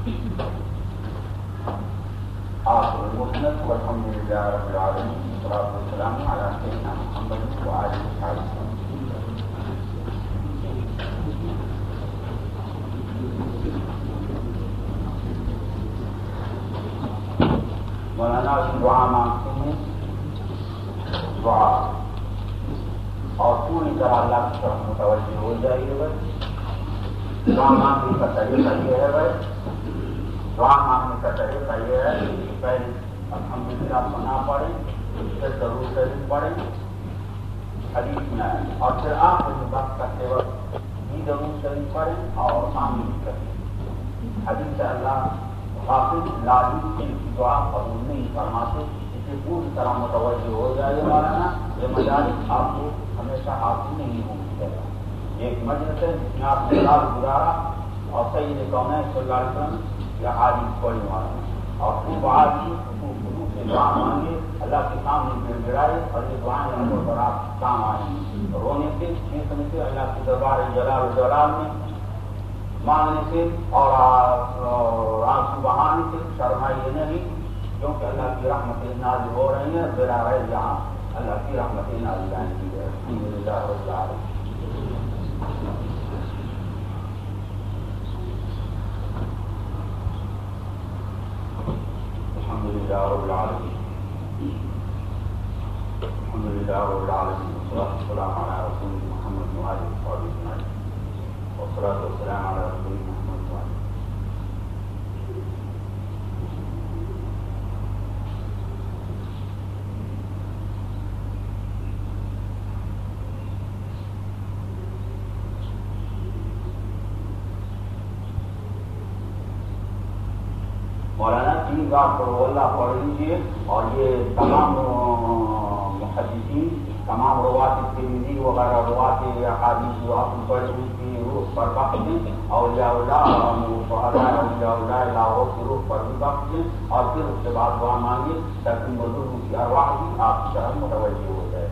आखिर मुस्लिम वल्हम्दुलिल्लाह रब्बिल आलमीन वस्सलातु वस्सलामु अला सय्यिदिना मुहम्मद व आलिहि वसहबिहि। मौलाना दुआ मांगते हैं, दुआ और पूरी तरह अल्लाह की तरफ मुतवज्जह हो जाइए। बस दुआ मांगने का तरीका ये है, बस दुआ मांगने का तरीका ये है कि पहले अल्हम्दुलिल्लाह पना पढ़ें, फिर दरूद शरीफ पढ़ें, हदीस में आए, और फिर आखिर में वक्त करते वक्त भी दरूद शरीफ पढ़ें और आमीन करें। हदीस से अल्लाह हाफिज लाजिम की दुआ कबूल नहीं फरमाते, इसे पूरी तरह मुतवज्जह हो जाए। मौलाना ये मजालिस आपको हमेशा हासिल नहीं होनी चाहिए। एक मजलिस है जिसमें आपने साल गुजारा और सैयद कौनैन सल्लल्लाहु अलैहि वसल्लम या हादिस पढ़ी मारे और खूब आदमी से दुआ मांगे, अल्लाह के सामने गिड़गिड़ाए और ये दुआएं अल्लाह पर आप काम आएंगी। रोने से, चीखने से, अल्लाह के दरबार जलाल में मांगने से और आंसू बहाने से शर्माइए नहीं, क्योंकि अल्लाह की रहमतें नाज़िल हो रही हैं। बेरा है यहाँ अल्लाह की रहमतें नाज़िल आएंगी। अल्हम्दुलिल्लाह रब्बिल आलमीन। अल्हम्दुलिल्लाह रब्बिल आलमीन। अल्हम्दुलिल्लाह रब्बिल आलमीन। वस्सलातु वस्सलामु अला रसूलिल्लाह मुहम्मद व आलिहि वसहबिहि अजमईन। वस्सलातु वस्सलामु अला रसूलिल्लाह मुहम्मद व आलिहि। मौलाना 3 बार अल्लाह पढ़ लीजिए और ये तमाम मुहद्दिसीन, तमाम रवात तिरमिज़ी वगैरह रवात अहादीस जो आपने पढ़ी हुई थी रूह पर बख्श दें, औलिया-उल्लाह लाहौर की रूह पर भी बख्श दें और फिर उसके बाद दुआ मांगे ताकि बुजुर्गों की अरवाह भी आपकी तरफ मुतवज्जह हो जाए।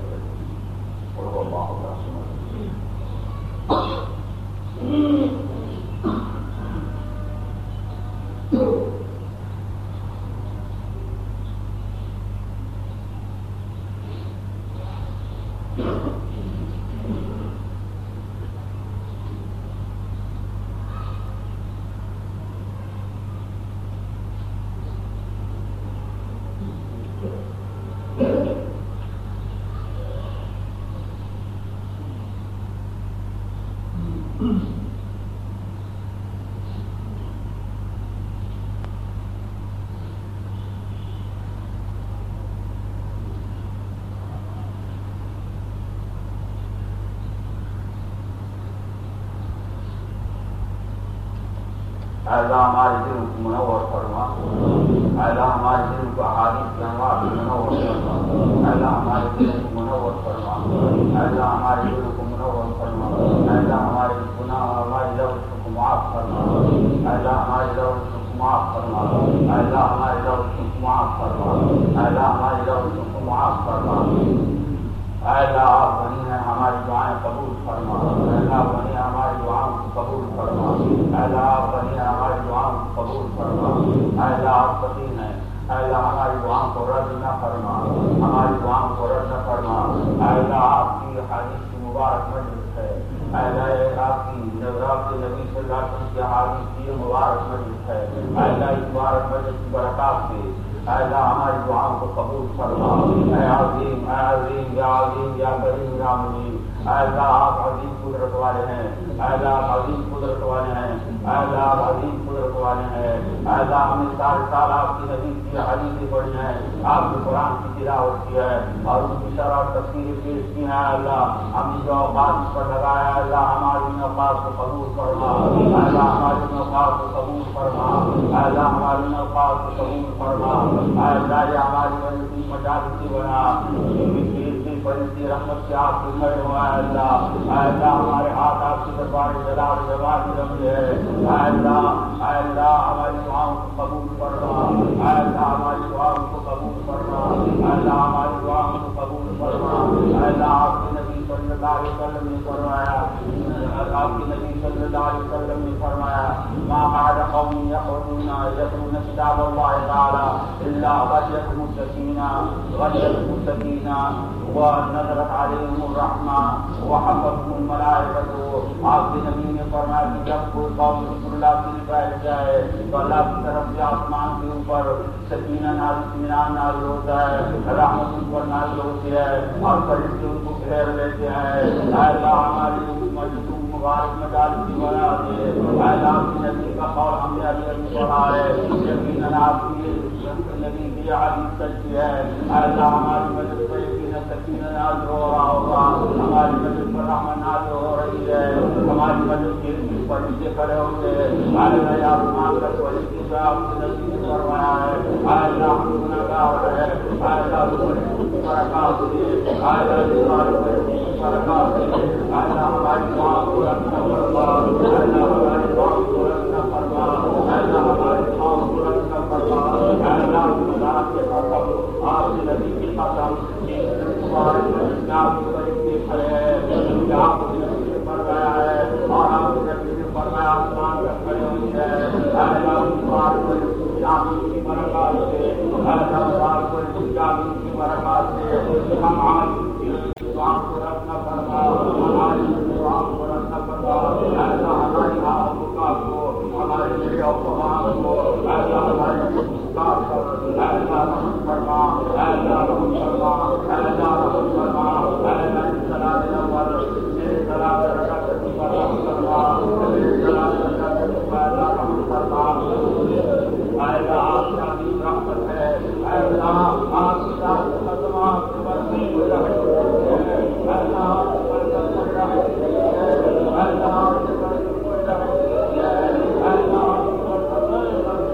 अल्लाह हमारे दिल को मुनव्वर फरमा, अल्लाह हमारे दिल को अहादीस के अनवार से मुनव्वर फरमा, अल्लाह हमारे दिल को मुनव्वर फरमा, अल्लाह हमारे दिल को मुनव्वर फरमा, अल्लाह हमारे गुनाह हमारी लफ्ज़ को माफ फरमा, अल्लाह हमारी लफ्ज़ को माफ फरमा, अल्लाह हमारी लफ्ज़ को माफ फरमा, अल्लाह हमारी लफ्ज़ को माफ फरमा। अल्लाह आप बनी है हमारी दुआएं कबूल फरमा, अल्लाह बनी है हमारी दुआओं को कबूल फरमा, अल्लाह आप बनी है हमारी दुआओं को कबूल फरमा, अल्लाह आप सही हैं, अल्लाह हमारी दुआओं को रद्द न फरमा, हमारी दुआओं को रद्द न फरमा। अल्लाह आपकी हदीस की मुबारक मजलिस है, अल्लाह आपकी नबी सल्लल्लाहु अलैहि वसल्लम की हदीस की मुबारक मजलिस है। अल्लाह इस मुबारक मजलिस की बरकत से अल्लाह हमारी दुआओं को कबूल फरमा। ऐ अज़ीम या करीम या मुनीब, अल्लाह आप अज़ीम कुदरत वाले हैं, अल्लाह आप अज़ीम कुदरत वाले हैं, अल्लाह आप अज़ीम कुदरत वाले हैं। अल्लाह हमने सारे साल आपकी नबी की हदीसें पढ़ी हैं, आपके कुरान की तिलावत की है और उसकी शरह तफसीरें पेश की हैं। अल्लाह हमने जो औकात पर लगाया, अल्लाह हमारी औकात को कबूल फरमा, अल्लाह हमारी औकात को कबूल फरमा, अल्लाह हमारी औकात को कबूल फरमा। अल्लाह हमारी वजह मजालिस बना, बड़ी रहमत से आपके खड़े हुआ है। अल्लाह हमारे हाथ आपके दरबार जलाल जवाब रखे है। अल्लाह हमारी दुआओं को कबूल फरमा, अल्लाह हमारी दुआओं को कबूल फरमा, अल्लाह हमारी दुआओं को कबूल फरमा। अल्लाह आपके नबी सल्लल्लाहु अलैहि वसल्लम ने फरमाया, आपके नबी सल्लल्लाहु अलैहि वसल्लम ने फरमाया ما قعد قوم يتلون كتاب الله تعالى إلا غشيتهم السكينة ونزلت عليهم الرحمة وحفظهم الملائكة. آپ کے نبی نے فرمایا کہ جب کوئی قوم رسول اللہ کی بیٹھ جائے تو اللہ کی طرف سے آسمان کے اوپر سکینہ نازل اطمینان نازل ہوتا ہے، رحمت ان پر نازل ہوتی ہے اور فرشتے ان کو گھیر لیتے ہیں. اے اللہ ہماری مجلس مبارک میں ڈالتی بنا دے. اے اللہ آپ کی نبی کا قول ہم نے ابھی پڑھا ہے، یقیناً آپ کی نبی کی حدیث سچی ہے. اے اللہ ہماری مجلس پر یقیناً سکینہ نازل ہو رہا ہوگا، ہماری مجلس پر رحمت نازل ہو رہی ہے، ہماری مجلس کے فرشتے کھڑے ہوں گے. اے اللہ آسمان کا فرشتے جو آپ کی نبی نے فرمایا ہے، اے اللہ ہم گنہگار ہیں، اے اللہ فرشتوں کی برکات سے، اے اللہ ہمارے فرشتوں کی برکات سے، اے اللہ ہماری دعا کو رکھنا فرما، اے اللہ ہماری دعا کو رکھنا فرما، اے اللہ ہماری دعا کو رکھنا فرما. اے اللہ خدا کے قسم، آپ کے نبی کی قسم، تمہارے آپ کے فرشتے کھڑے ہیں، آپ کے نبی نے فرمایا ہے اور آپ کے نبی نے فرمایا آسمان پر کھڑے ہوئی ہے. اے اللہ تمہارے فرشتے آمین کی برکات سے، اے اللہ تمہارے فرشتے آمین کی برکات سے ہم آج دعا کو رکھنا فرما، ہماری دعا کو رکھنا فرما. اے اللہ ہماری آقا کو، ہمارے میرے اوقات کو، اے اللہ ہمارے مستقبل کو، اے اللہ رحم فرما، اے اللہ رحم فرما، اے اللہ رحم فرما. اے اللہ صلاۃ الاول میرے صلاۃ رکعت پر رحم فرما، میرے صلاۃ رکعت پر رحم فرما. اے اللہ آپ کا بھی رحمت ہے، اے اللہ آپ کی ذات تمام پر بھی رحمت ہے، اے اللہ آپ پر رحمت ہے، اے اللہ آپ پر رحمت ہے، اے اللہ آپ پر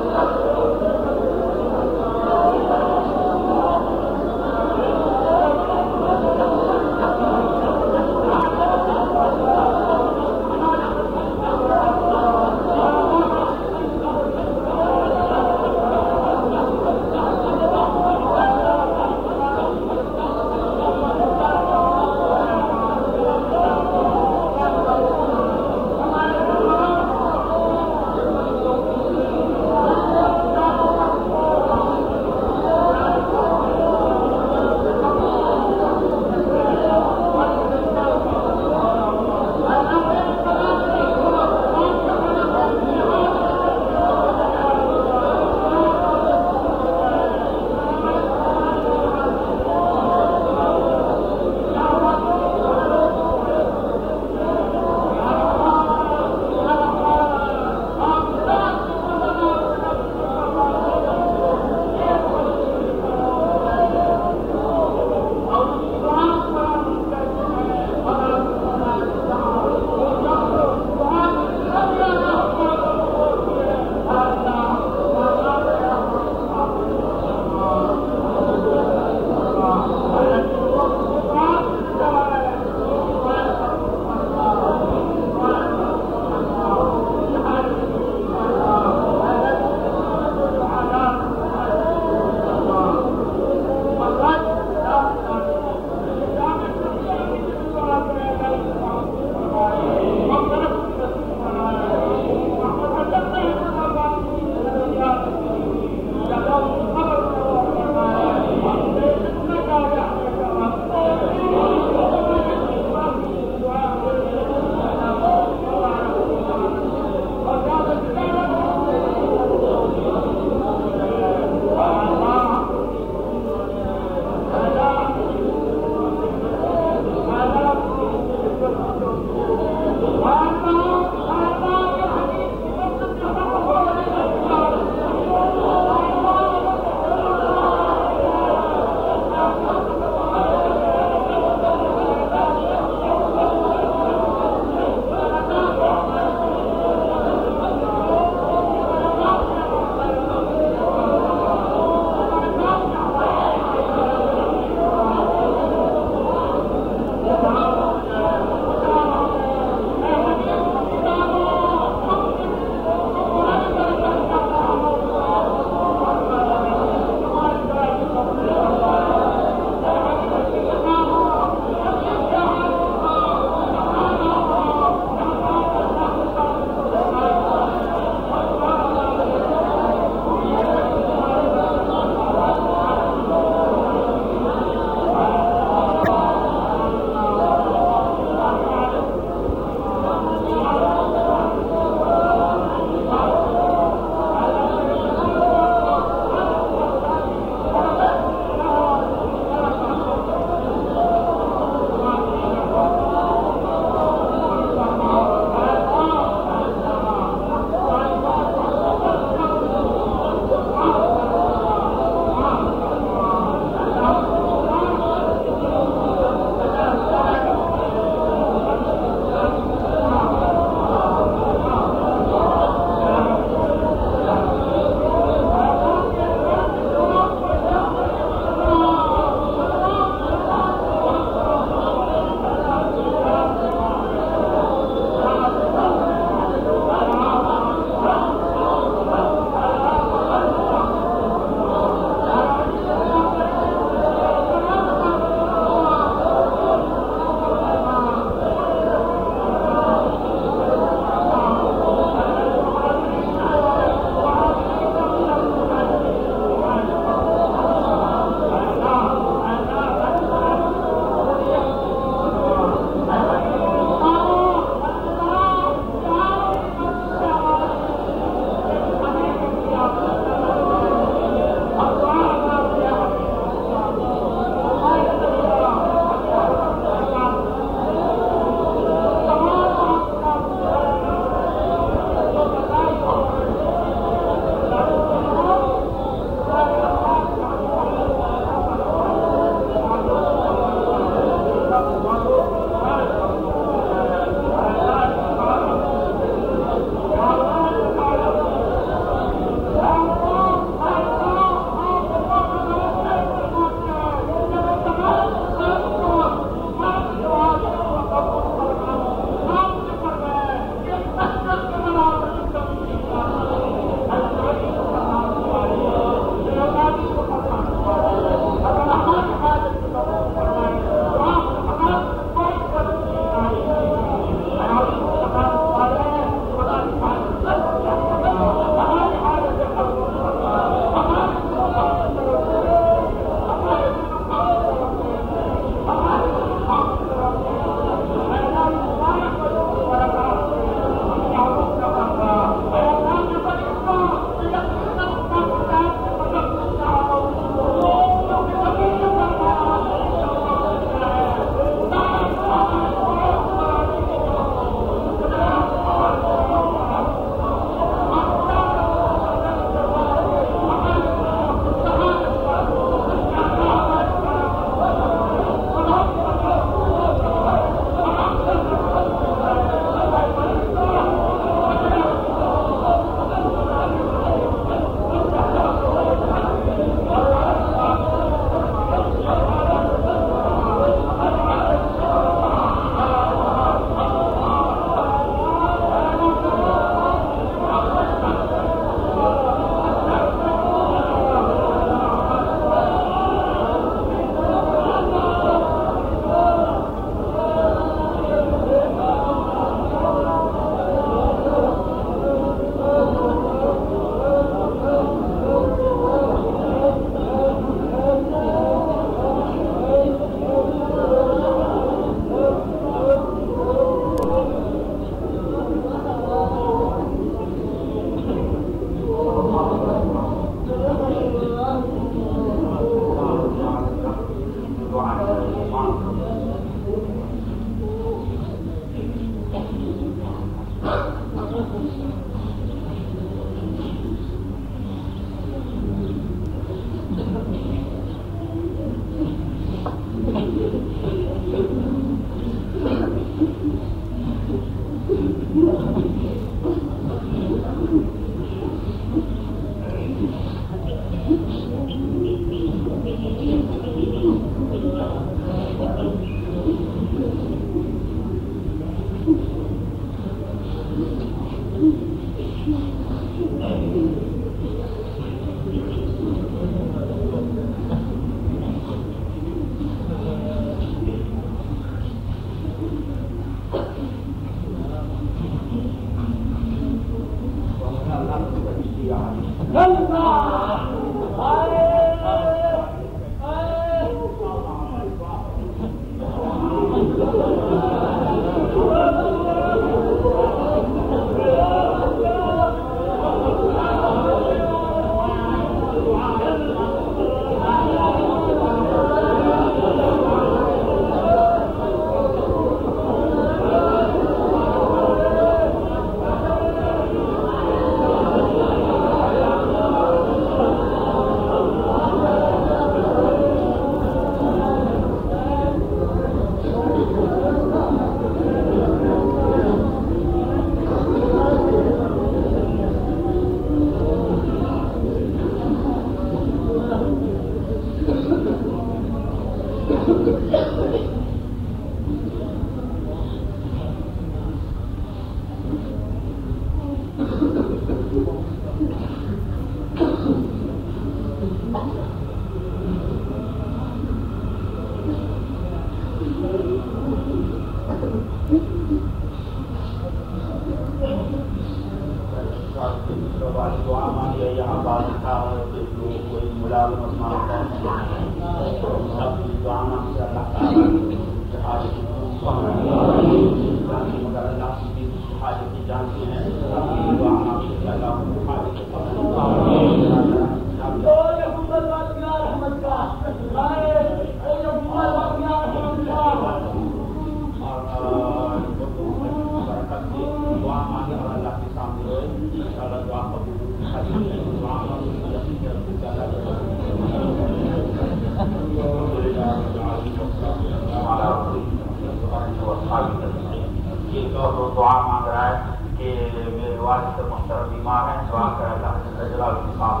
दुआ मांग रहा है कि मेरे वालिद मुहतरम बीमार हैं, दुआ कर अल्लाह से जलाल के साथ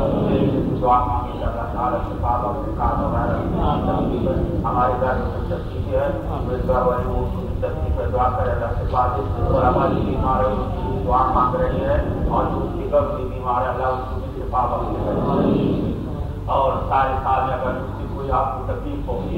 दुआ मांगी अल्लाह ताला से साथ हमारे घर में तकलीफ है, मेरे घर वाले वो तकलीफ है, दुआ कर अल्लाह से बात और हमारी बीमार है दुआ मांग रही है और उसकी गंभीर बीमार है अल्लाह उसको शिफा बख्शे और सारे साल में अगर उसकी कोई आपको तकलीफ होगी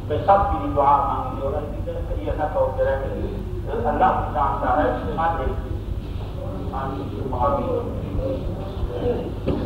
सबकी दुआ मांगी और ये न कहो कि अल्लाह जानता है।